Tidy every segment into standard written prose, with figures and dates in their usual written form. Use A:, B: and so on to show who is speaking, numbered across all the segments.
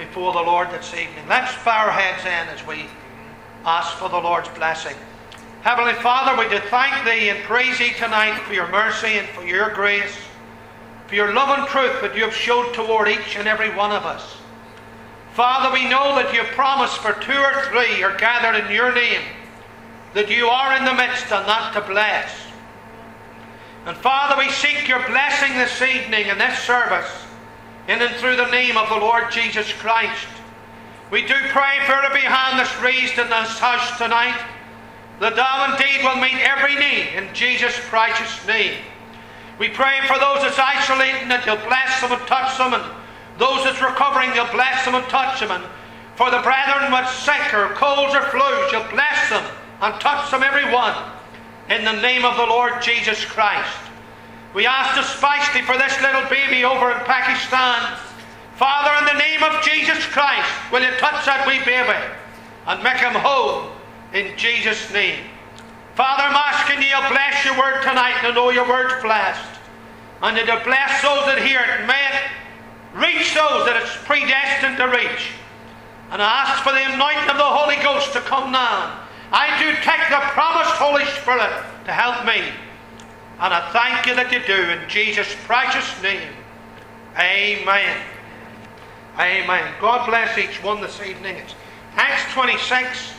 A: before the Lord this evening. Let's bow our heads in as we ask for the Lord's blessing. Heavenly Father, we do thank Thee and praise Thee tonight for your mercy and for your grace, for your love and truth that you have showed toward each and every one of us. Father, we know that you promised for 2 or 3 are gathered in your name, that you are in the midst and that to bless. And Father, we seek your blessing this evening in this service, in and through the name of the Lord Jesus Christ. We do pray for every hand that's raised in this house tonight, that thou indeed will meet every need in Jesus' precious name. We pray for those that's isolating, that you'll bless them and touch them, and those that's recovering, you'll bless them and touch them, and for the brethren with sick or colds or flus, you'll bless them and touch them every one in the name of the Lord Jesus Christ. We ask especially for this little baby over in Pakistan. Father, in the name of Jesus Christ, will you touch that wee baby and make him whole in Jesus' name. Father, I'm asking you to bless your word tonight, and know your word's blessed. And that you bless those that hear it, and may it reach those that it's predestined to reach. And I ask for the anointing of the Holy Ghost to come now. I do take the promised Holy Spirit to help me. And I thank you that you do, in Jesus' precious name. Amen. Amen. God bless each one this evening. It's Acts 26,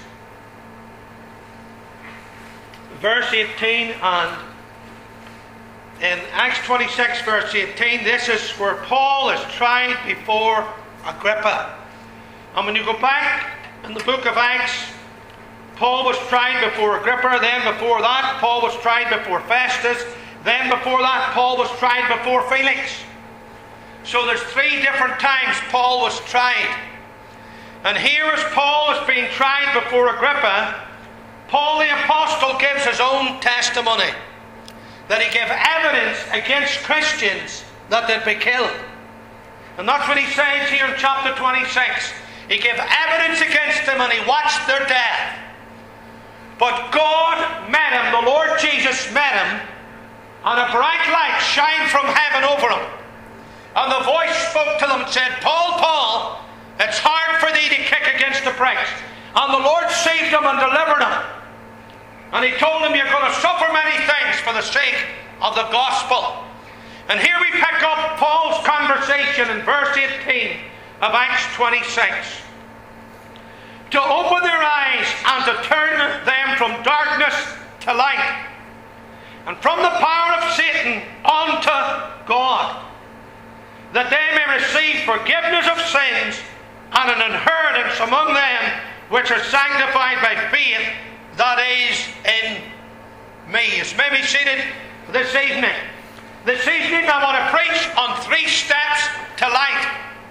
A: verse 18, and in Acts 26, verse 18, this is where Paul is tried before Agrippa. And when you go back in the book of Acts, Paul was tried before Agrippa, then before that Paul was tried before Festus, then before that Paul was tried before Felix. So there's 3 different times Paul was tried. And here as Paul is being tried before Agrippa, Paul the Apostle gives his own testimony, that he gave evidence against Christians that they'd be killed. And that's what he says here in chapter 26. He gave evidence against them and he watched their death. But God met him, the Lord Jesus met him, and a bright light shined from heaven over him. And the voice spoke to them and said, Paul, Paul, it's hard for thee to kick against the pricks. And the Lord saved him and delivered him. And he told him, you're going to suffer many things for the sake of the gospel. And here we pick up Paul's conversation in verse 18 of Acts 26. To open their eyes and to turn them from darkness to light, and from the power of Satan unto God, that they may receive forgiveness of sins and an inheritance among them which are sanctified by faith that is in me. As may be seated this evening. This evening I want to preach on 3 steps to light.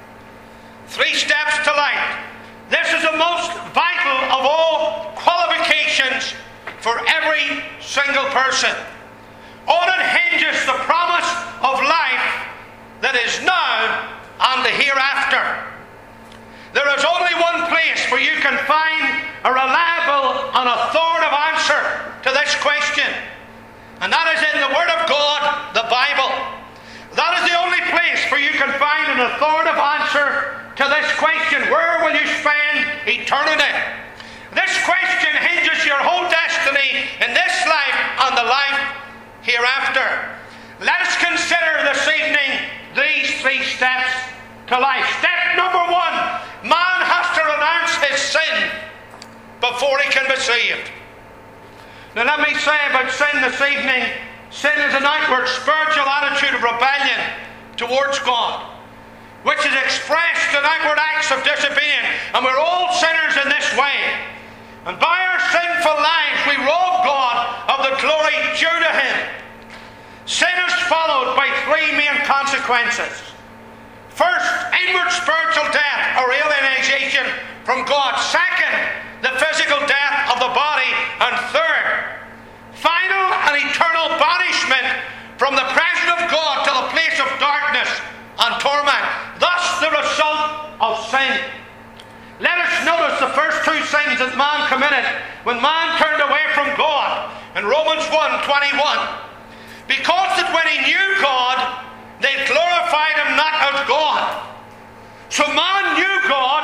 A: 3 steps to light. This is the most vital of all qualifications for every single person. On it hinges the promise of life that is now and the hereafter. There is only one place where you can find a reliable and authoritative answer to this question, and that is in the Word of God, the Bible. That is the only place where you can find an authoritative answer to this question: where will you spend eternity? This question hinges your whole destiny in this life and the life hereafter. Let us consider this evening these 3 steps to life. Step number 1, man has to renounce his sin before he can be saved. Now let me say about sin this evening, sin is an outward spiritual attitude of rebellion towards God, which is expressed in outward acts of disobedience, and we're all sinners in this way. And by our sinful lives we rob God of the glory due to Him. Sin is followed by 3 main consequences. First, inward spiritual death or alienation from God. Second, the physical death of the body. And third, final and eternal banishment from the presence of God to the place of darkness and torment. Thus the result of sin. Let us notice the first 2 sins that man committed when man turned away from God in Romans 1:21. Because that when he knew God, they glorified him not as God. So man knew God,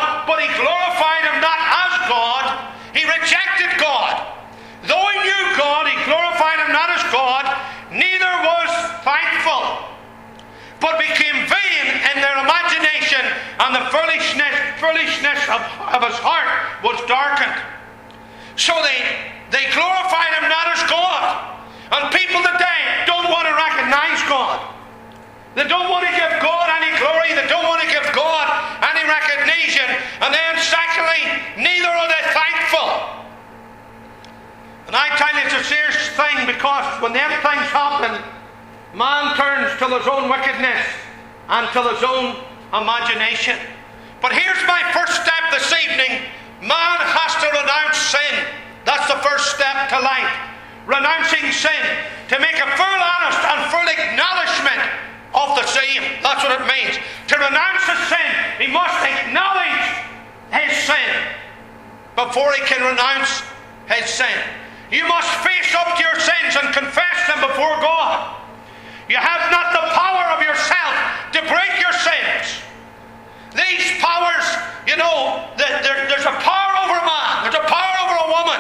A: and the foolishness of his heart was darkened. So they glorified him not as God. And people today don't want to recognize God. They don't want to give God any glory. They don't want to give God any recognition. And then secondly, neither are they thankful. And I tell you, it's a serious thing, because when them things happen, man turns to his own wickedness and to his own imagination. But here's my first step this evening. Man has to renounce sin. That's the first step to light. Renouncing sin. To make a full, honest and full acknowledgement of the same. That's what it means. To renounce his sin, he must acknowledge his sin before he can renounce his sin. You must face up to your sins and confess them before God. You have not the power of yourself to break your sins. These powers, there's a power over a man, there's a power over a woman.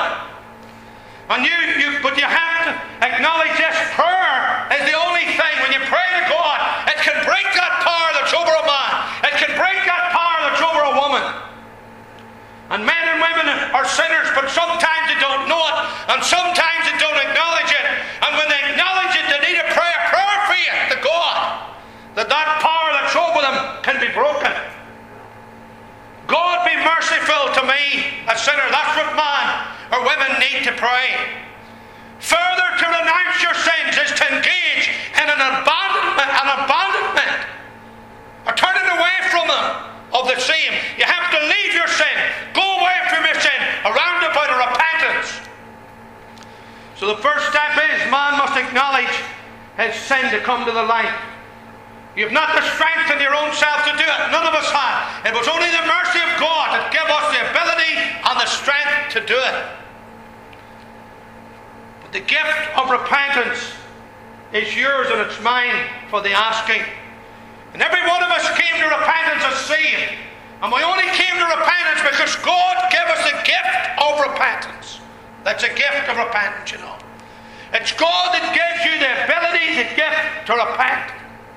A: But you have to acknowledge this. Prayer is the only thing. When you pray to God, it can break that power that's over a man. It can break that power that's over a woman. And men and women are sinners, but sometimes they don't know it, and sometimes they don't acknowledge it. And when they acknowledge it, they need to pray a prayer of faith to God, that power that's over them can be broken. God, be merciful to me, a sinner. That's what man or women need to pray. Further, to renounce your sins is to engage in an abandonment, or turning away from them of the same. You have to leave your sin, go away from your sin, around about a repentance. So the first step is man must acknowledge his sin to come to the light. You've not the strength in your own self to do it. None of us have. It was only the mercy of God that gave us the ability and the strength to do it. But the gift of repentance is yours and it's mine for the asking. And every one of us came to repentance as saved. And we only came to repentance because God gave us the gift of repentance. That's a gift of repentance, It's God that gives you the ability, the gift to repent.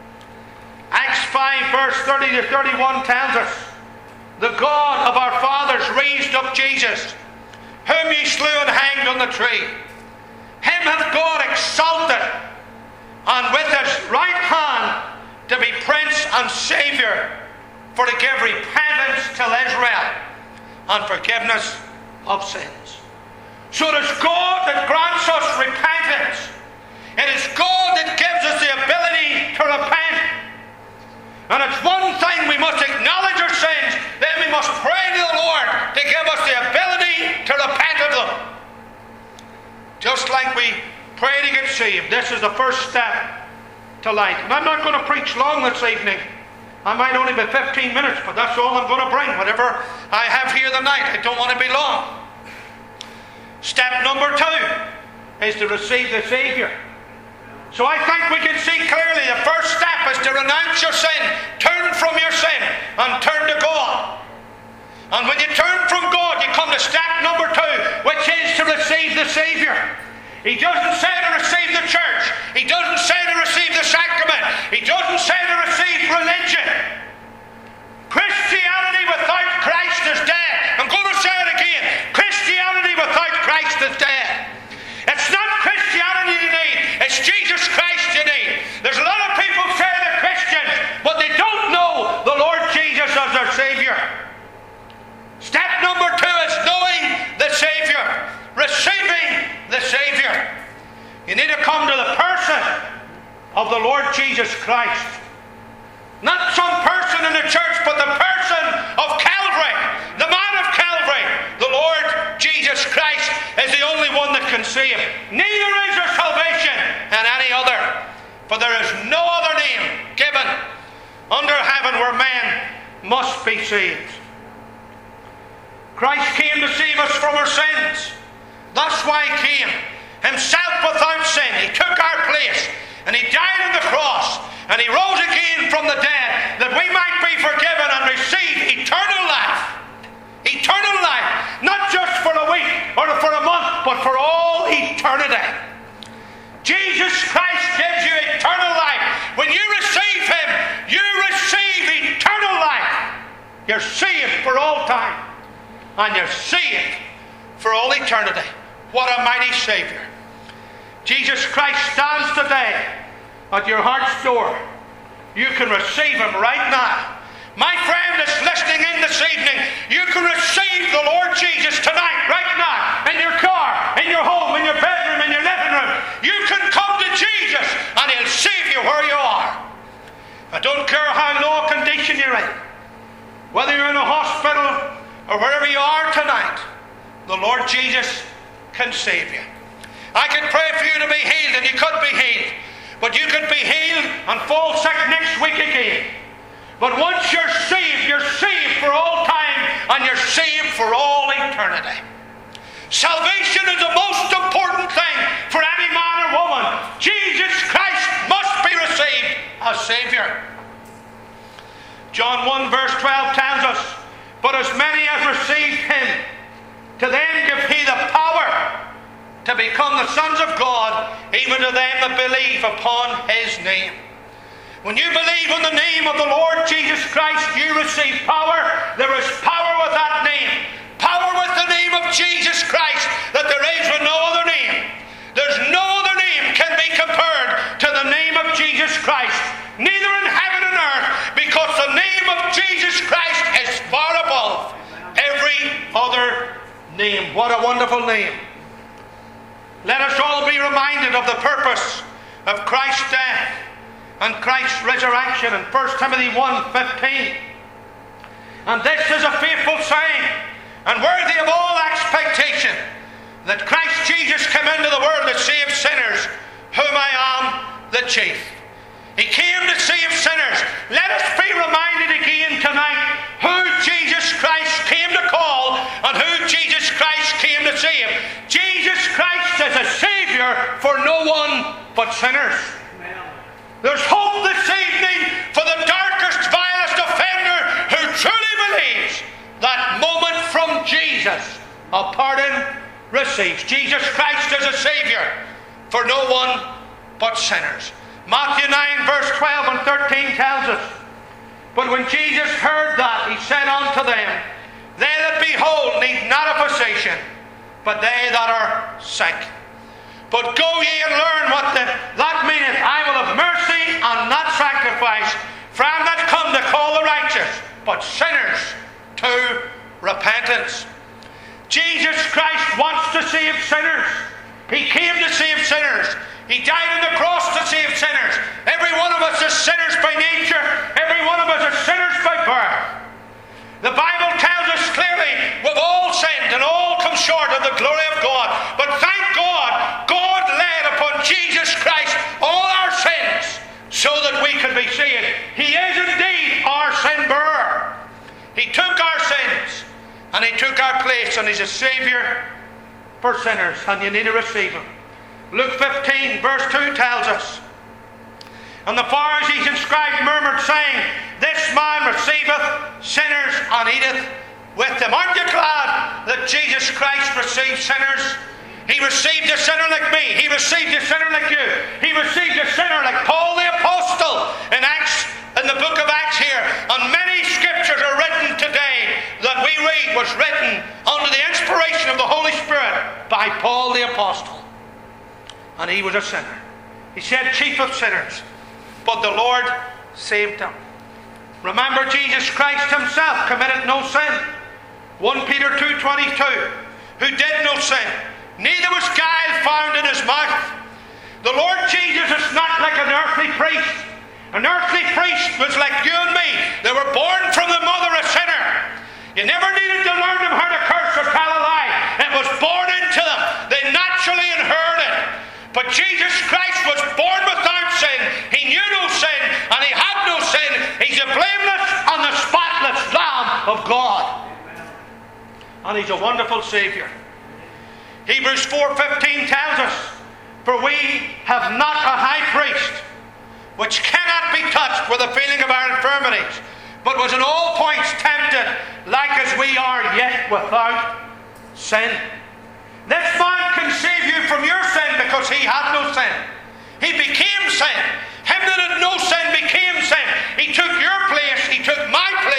A: Acts 5 verse 30 to 31 tells us, the God of our fathers raised up Jesus, whom ye slew and hanged on the tree. Him hath God exalted, and with his right hand to be Prince and Saviour, for to give repentance to Israel and forgiveness of sins. So it is God that grants us repentance. It is God that gives us the ability to repent. And it's one thing, we must acknowledge our sins, then we must pray to the Lord to give us the ability to repent of them. Just like we pray to get saved, this is the first step to light. And I'm not going to preach long this evening. I might only be 15 minutes, but that's all I'm going to bring. Whatever I have here tonight, I don't want to be long. Step number 2 is to receive the Saviour. So I think we can see clearly the first step is to renounce your sin, turn from your sin, and turn to God. And when you turn from God, you come to step number 2, which is to receive the Saviour. He doesn't say to receive the church. He doesn't say to receive the sacrament. He doesn't say to receive religion. Christianity without Christ is dead. I'm going to say it again. Christianity without Christ is dead. It's not Christianity you need, it's Jesus Christ you need. There's a lot of people say they're Christians, but they don't know the Lord Jesus as their Saviour. Step number 2 is knowing the Saviour, receiving the Saviour. You need to come to the person of the Lord Jesus Christ. Not some person in the church, but the person of Calvary, the man of Calvary. The Lord Jesus Christ is the only one that can save. Neither is there salvation in any other, for there is no other name given under heaven where men must be saved. Christ came to save us from our sins. That's why he came. Himself without sin. He took our place, and he died on the cross, and he rose again from the dead, that we might be forgiven and receive eternal life. Eternal life, not just for a week or for a month, but for all eternity. Jesus Christ gives you eternal life. When you receive him, you receive eternal life. You're saved for all time. And you're saved for all eternity. What a mighty Savior. Jesus Christ stands today at your heart's door. You can receive Him right now. My friend that's listening in this evening, you can receive the Lord Jesus tonight, right now, in your car, in your home, in your bedroom, in your living room. You can come to Jesus and He'll save you where you are. I don't care how low a condition you're in, whether you're in a hospital or wherever you are tonight, the Lord Jesus can save you. I could pray for you to be healed, and you could be healed, but you could be healed and fall sick next week again. But once you're saved for all time, and you're saved for all eternity. Salvation is the most important thing for any man or woman. Jesus Christ must be received as Savior. John 1 verse 12 tells us, but as many as received Him, to them give He the power to become the sons of God, even to them that believe upon His name. When you believe in the name of the Lord Jesus Christ, you receive power. There is power with that name. Power with the name of Jesus Christ that there is with no other name. There's no other name can be compared to the name of Jesus Christ. Neither in heaven and earth, because the name of Jesus Christ is far above every other name. What a wonderful name. Let us all be reminded of the purpose of Christ's death and Christ's resurrection in 1 Timothy 1:15. And this is a faithful saying and worthy of all expectation, that Christ Jesus came into the world to save sinners, whom I am the chief. He came to save sinners. Let us be reminded again tonight who Jesus Christ came to call and who Jesus Christ came to save. Jesus Christ is a Savior for no one but sinners. There's hope this evening for the darkest, vilest offender who truly believes that moment from Jesus a pardon receives. Jesus Christ is a Savior for no one but sinners. Matthew 9 verse 12 and 13 tells us, but when Jesus heard that, He said unto them, they that be whole need not a physician, but they that are sick. But go ye and learn what that meaneth. I will have mercy and not sacrifice, for I am not come to call the righteous, but sinners to repentance. Jesus Christ wants to save sinners. He came to save sinners. He died on the cross to save sinners. Every one of us is sinners by nature. Every one of us is sinners by birth. The Bible tells us clearly, we've all sinned and all come short of the glory of God. But thank God, God laid upon Jesus Christ all our sins so that we could be saved. He is indeed our sin bearer. He took our sins and He took our place, and He's a Savior for sinners, and you need to receive Him. Luke 15 verse 2 tells us, and the Pharisees and scribes murmured, saying, this man receiveth sinners and eateth with them. Aren't you glad that Jesus Christ received sinners? He received a sinner like me. He received a sinner like you. He received a sinner like Paul the Apostle in the book of Acts here. And many scriptures are written today that we read was written under the inspiration of the Holy Spirit by Paul the Apostle. And he was a sinner. He said, chief of sinners. But the Lord saved him. Remember, Jesus Christ Himself committed no sin. 1 Peter 2:22, who did no sin, neither was guile found in His mouth. The Lord Jesus is not like an earthly priest. An earthly priest was like you and me. They were born from the mother a sinner. You never needed to learn them how to curse or tell a lie. It was born into them. They naturally inherited. But Jesus Christ was born without sin. He knew no sin, and He had no sin. He's the blameless and the spotless Lamb of God. And He's a wonderful Savior. Hebrews 4:15 tells us, for we have not a high priest which cannot be touched with the feeling of our infirmities, but was in all points tempted like as we are, yet without sin. This man can save you from your sin because He had no sin. He became sin. Him that had no sin became sin. He took your place. He took my place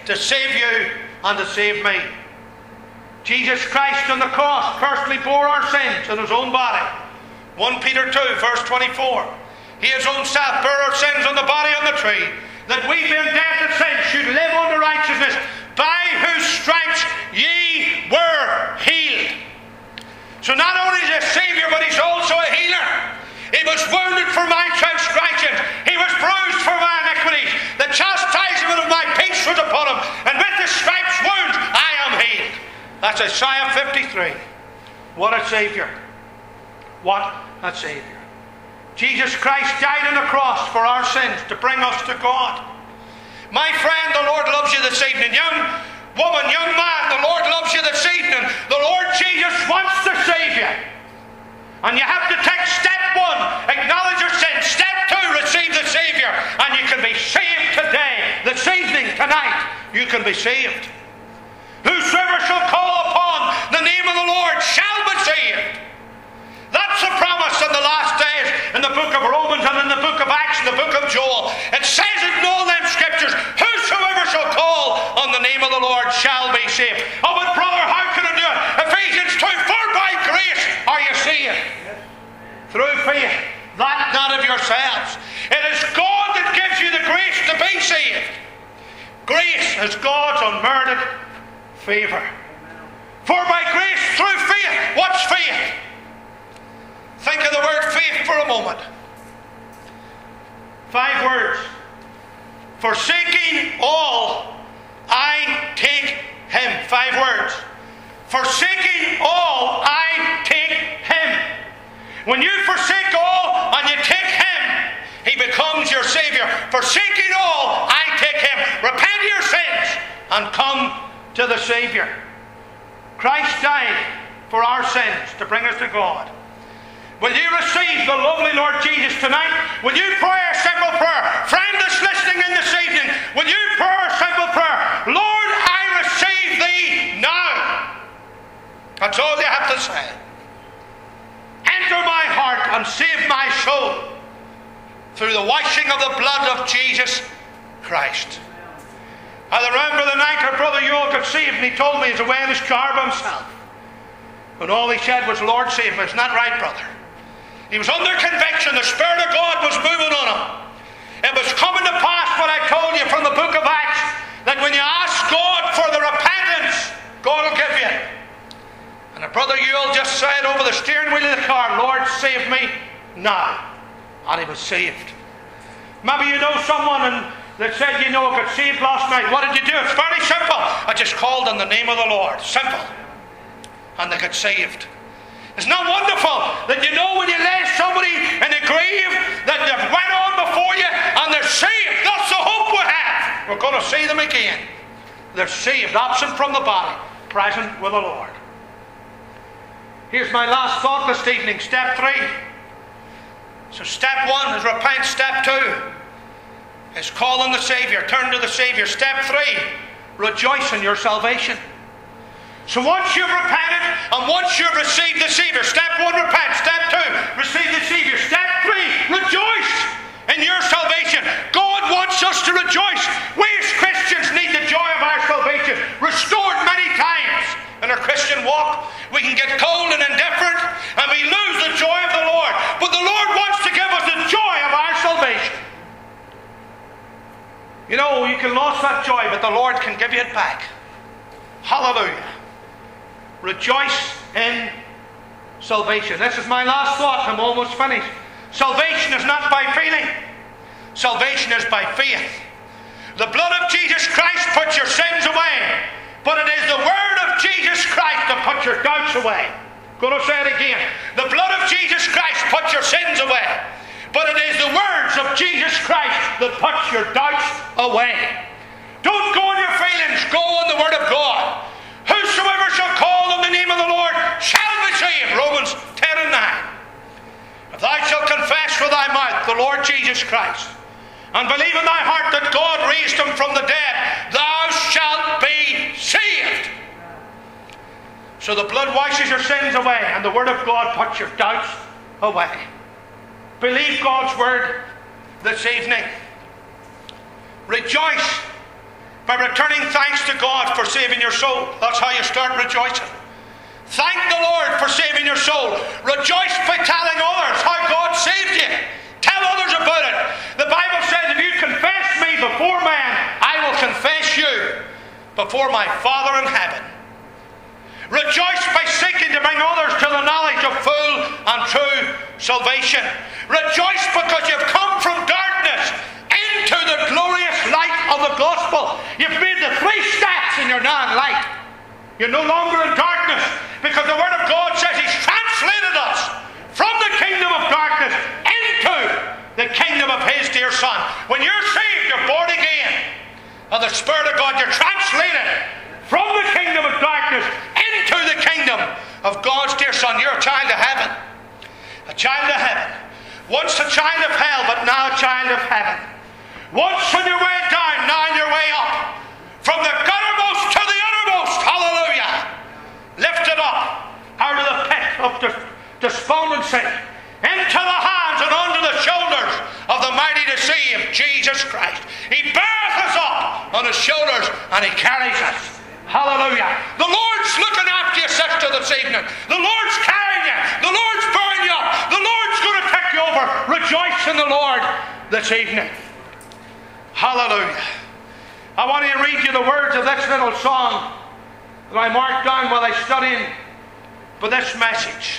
A: to save you and to save me. Jesus Christ on the cross personally bore our sins in his own body. 1 Peter 2 verse 24. He his own self bare our sins on the body on the tree, that we being dead to sin should live unto righteousness, by whose stripes ye were healed. So not only is he a Saviour, but he's also a healer. He was wounded for my transgressions, he was bruised for my iniquities. The chastisement of my peace was upon him, and with his stripes wounds I am healed. That's Isaiah 53. What a Saviour. What a Saviour. Jesus Christ died on the cross for our sins to bring us to God. My friend, the Lord loves you this evening. Young woman, young man, the Lord loves you this evening. The Lord Jesus wants to save you. And you have to take step 1, acknowledge your sin. Step 2, receive the Saviour. And you can be saved today, this evening, tonight. You can be saved. Whosoever shall call upon the name of the Lord shall be saved. That's the promise in the last days in the book of Romans and in the book of Acts and the book of Joel. It says it in all them scriptures, whosoever shall call on the name of the Lord shall be saved. Oh, but brother, how can I do it? Ephesians 2, for by grace are you saved. Through faith, that not of yourselves. It is God that gives you the grace to be saved. Grace is God's unmerited favour. For by grace through faith. What's faith? Think of the word faith for a moment. 5 words. Forsaking all, I take him. 5 words. Forsaking all, I take him. When you forsake all and you take him, he becomes your Saviour. Forsaking all, I take him. Repent of your sins and come to the Saviour. Christ died for our sins to bring us to God. Will you receive the lovely Lord Jesus tonight? Will you pray a simple prayer? Friend that's listening in this evening, will you pray a simple prayer? Lord, I receive thee now. That's all you have to say. Enter my heart and save my soul through the washing of the blood of Jesus Christ. I remember the night our brother Joel got saved, and he told me he's away in his car by himself. And all he said was, Lord, save me. It's not right, brother. He was under conviction. The Spirit of God was moving on him. It was coming to pass what I told you from the book of Acts, that when you ask God for the repentance, God will give you. And the brother Ewell just said over the steering wheel of the car, Lord, save me now. And he was saved. Maybe you know someone that said, I got saved last night. What did you do? It's very simple. I just called on the name of the Lord. Simple. And they got saved. Isn't that wonderful that when you lay somebody in the grave that they've went on before you and they're saved? That's the hope we have. We're going to see them again. They're saved, absent from the body, present with the Lord. Here's my last thought this evening. Step 3. So step 1 is repent. Step 2 is call on the Saviour. Turn to the Saviour. Step 3, rejoice in your salvation. So once you've repented and once you've received the Saviour, step 1, repent. Step 2, receive the Saviour. Step 3, rejoice in your salvation. God wants us to rejoice. We as Christians need the joy of our salvation restored many times in our Christian walk. We can get cold and indifferent and we lose the joy of the Lord. But the Lord wants to give us the joy of our salvation. You can lose that joy, but the Lord can give you it back. Hallelujah. Rejoice in salvation. This is my last thought. I'm almost finished. Salvation is not by feeling. Salvation is by faith. The blood of Jesus Christ puts your sins away, but it is the word of Jesus Christ that puts your doubts away. I'm going to say it again. The blood of Jesus Christ puts your sins away, but it is the words of Jesus Christ that puts your doubts away. Don't go on your feelings. Go on the word of God. Whosoever shall call on the name of the Lord shall be saved. Romans 10 and 9. If thou shalt confess with thy mouth the Lord Jesus Christ, and believe in thy heart that God raised him from the dead, thou shalt be saved. So the blood washes your sins away, and the word of God puts your doubts away. Believe God's word this evening. Rejoice by returning thanks to God for saving your soul. That's how you start rejoicing. Thank the Lord for saving your soul. Rejoice by telling others how God saved you. Tell others about it. The Bible says, if you confess me before man, I will confess you before my Father in heaven. Rejoice by seeking to bring others to the knowledge of full and true salvation. Rejoice because you've come from darkness into the glorious light of the gospel. You've made the 3 steps and you're now in light. You're no longer in darkness, because the Word of God says He's translated us from the kingdom of darkness into the kingdom of His dear Son. When you're saved, you're born again of the Spirit of God. You're translated from the kingdom of darkness into the kingdom of God's dear Son. You're a child of heaven. A child of heaven. Once a child of hell, but now a child of heaven. Once on your way down, now on your way up. From the guttermost to the uttermost. Hallelujah. Lifted up out of the pit of despondency into the hands and under the shoulders of the mighty to save, Jesus Christ. He beareth us up on His shoulders and He carries us. Hallelujah. The Lord's looking after you, sister, this evening. The Lord's carrying you. The Lord's bearing you up. The Lord's going to take you over. Rejoice in the Lord this evening. Hallelujah. I want to read you the words of this little song that I marked down while I was studying for this message.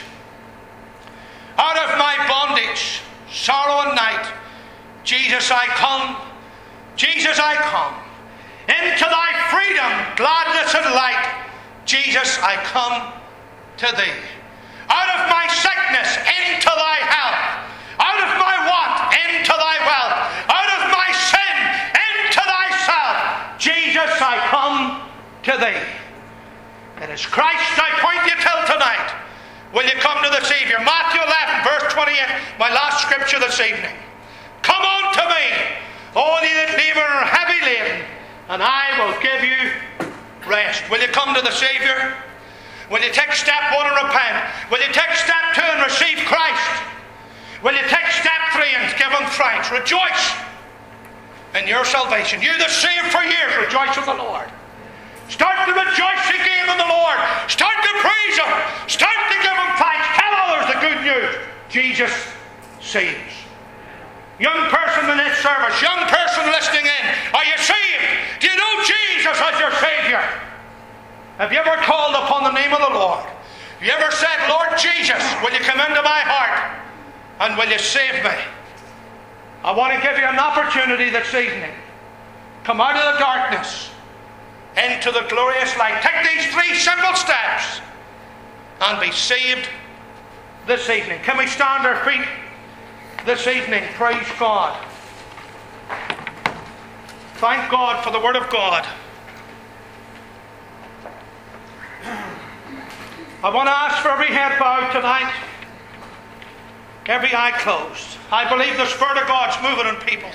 A: Out of my bondage, sorrow and night, Jesus I come, Jesus I come. Into thy freedom, gladness and light, Jesus I come to thee. Out of my sickness, into thy health. Out of my want, into thy wealth. Out of my sin, into thyself, Jesus I come to thee. It is Christ I point you till tonight. Will you come to the Savior? Matthew 11, verse 28, my last scripture this evening. Come unto me, all ye that labour and are heavy laden, and I will give you rest. Will you come to the Savior? Will you take step 1 and repent? Will you take step 2 and receive Christ? Will you take step 3 and give Him thanks? Rejoice in your salvation. You that saved for years, rejoice in the Lord. Start to rejoice again in the Lord. Start to praise Him. Start to give Him thanks. Tell others the good news. Jesus saves. Young person in this service, young person listening in, are you saved? Do you know Jesus as your Savior? Have you ever called upon the name of the Lord? Have you ever said, Lord Jesus, will you come into my heart and will you save me? I want to give you an opportunity this evening. Come out of the darkness into the glorious light. Take these 3 simple steps and be saved this evening. Can we stand our feet this evening? Praise God. Thank God for the Word of God. I want to ask for every head bowed tonight, every eye closed. I believe the Spirit of God's moving on people.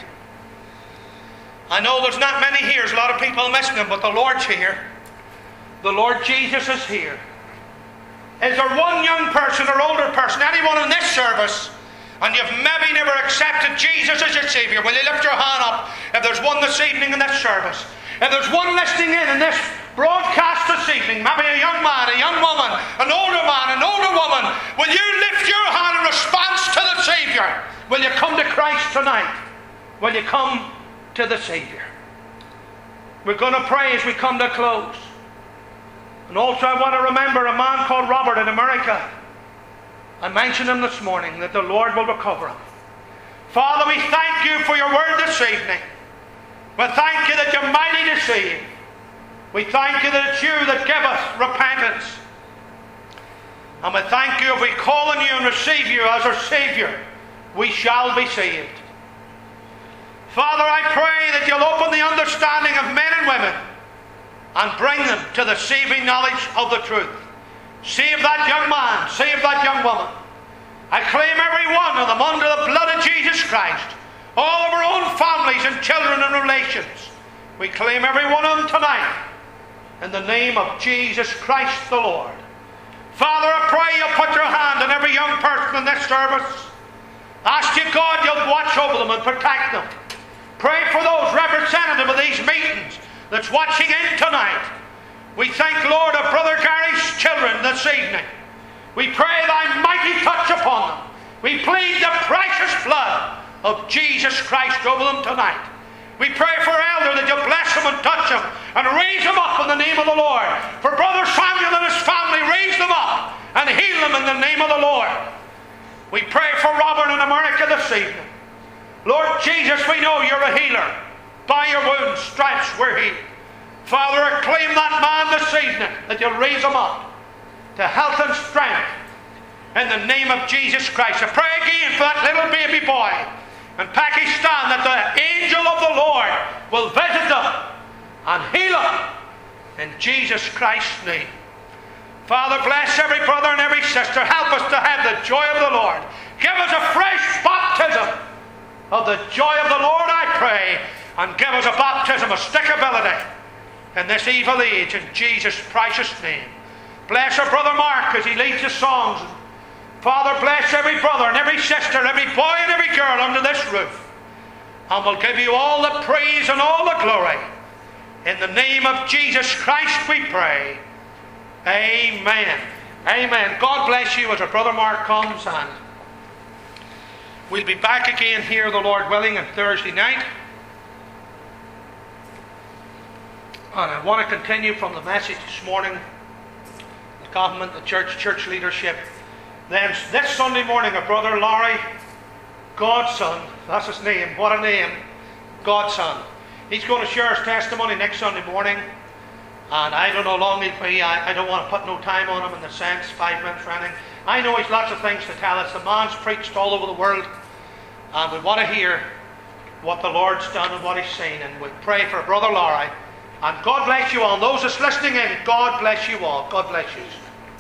A: I know there's not many here, there's a lot of people missing Him, but the Lord's here. The Lord Jesus is here. Is there one young person or older person, anyone in this service, and you've maybe never accepted Jesus as your Saviour? Will you lift your hand up if there's one this evening in this service? If there's one listening in this broadcast this evening, maybe a young man, a young woman, an older man, an older woman, will you lift your hand in response to the Saviour? Will you come to Christ tonight? Will you come to the Saviour? We're going to pray as we come to a close. And also I want to remember a man called Robert in America. I mentioned him this morning, that the Lord will recover him. Father, we thank you for your word this evening. We thank you that you're mighty to save. We thank you that it's you that give us repentance. And we thank you if we call on you and receive you as our Saviour, we shall be saved. Father, I pray that you'll open the understanding of men and women and bring them to the saving knowledge of the truth. Save that young man, save that young woman. I claim every one of them under the blood of Jesus Christ. All of our own families and children and relations. We claim every one of them tonight in the name of Jesus Christ the Lord. Father, I pray you'll put your hand on every young person in this service. Ask you, God, you'll watch over them and protect them. Pray for those representatives of these meetings, that's watching in tonight. We thank, Lord, of Brother Gary's children this evening. We pray thy mighty touch upon them. We plead the precious blood of Jesus Christ over them tonight. We pray for Elder that you'll bless him and touch him and raise him up in the name of the Lord. For Brother Samuel and his family, raise them up and heal them in the name of the Lord. We pray for Robert in America this evening. Lord Jesus, we know you're a healer. By your wounds, stripes, we're healed. Father, acclaim that man this evening, that you'll raise him up to health and strength in the name of Jesus Christ. I pray again for that little baby boy in Pakistan, that the angel of the Lord will visit them and heal them in Jesus Christ's name. Father, bless every brother and every sister. Help us to have the joy of the Lord. Give us a fresh baptism of the joy of the Lord, I pray, and give us a baptism of stickability in this evil age, in Jesus' precious name. Bless our brother Mark as he leads the songs. Father, bless every brother and every sister, every boy and every girl under this roof. And we'll give you all the praise and all the glory. In the name of Jesus Christ we pray. Amen. Amen. God bless you as our brother Mark comes, and we'll be back again here, the Lord willing, on Thursday night. And I want to continue from the message this morning. The government, the church leadership. Then this Sunday morning, a brother Larry Godson, that's his name, what a name, Godson. He's going to share his testimony next Sunday morning. And I don't know how long he'll be. I don't want to put no time on him in the sense, 5 minutes or anything. I know he's lots of things to tell us. The man's preached all over the world. And we want to hear what the Lord's done and what he's seen. And we pray for Brother Larry. And God bless you all. And those that's listening in, God bless you all. God bless you.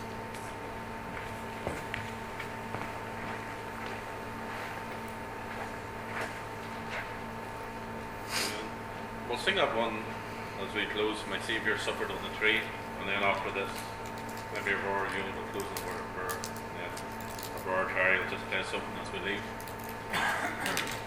B: We'll sing that one as we close. My Saviour suffered on the tree, and then after this, maybe Aurora, you'll close the word of prayer, and then Aurora Terry will just play something as we leave.